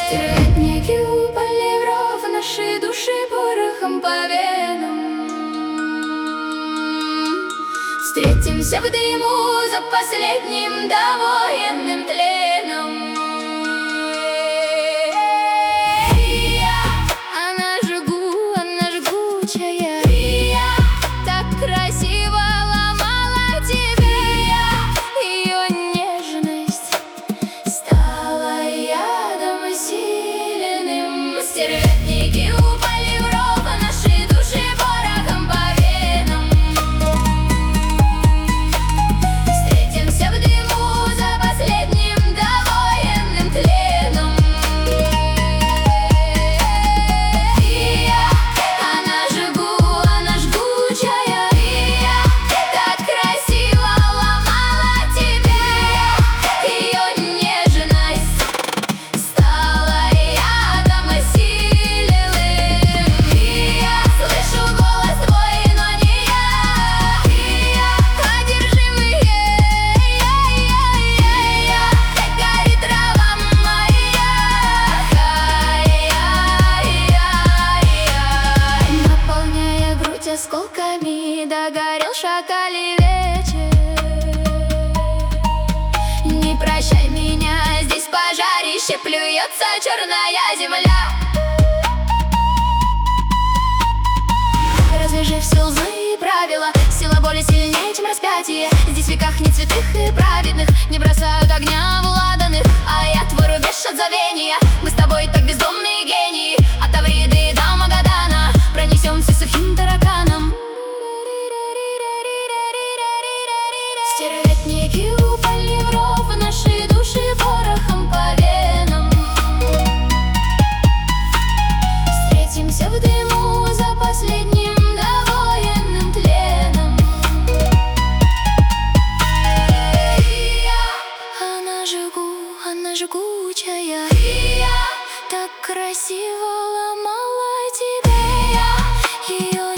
Стиральники у полиров, наши души порохом по венам. Встретимся в дыму за последним довоенным тленом. Она жгучая, так красиво ломала тебе. Ее нежность стала ядом сильным. Стервятники у полиров, наши души порохом по венам. Встретимся в дыму за последним довоенным тленом. Она жгучая, так красиво ломала тебе. Ее нежность стала ядом сильным. Слышу голос твой, но не я. Одержимый, горит трава моя. Наполняя грудь осколками, догорел шакалий вечер. Не прощай меня, здесь пожарище, плюется черная земля. Развяжи все злые правила, сила боли сильнее, чем распятие. Здесь в веках нет святых и праведных, не бросают огня в ладаных. А я твой рубеж от забвения, мы с тобой так бездомные гении. От Тавриды до Магадана пронесемся сухим тараканом. Стервятники у полиров, наши души порохом по венам. Встретимся в дыму за последним довоенным тленом. Она жгучая, так красиво ломала тебя. Ее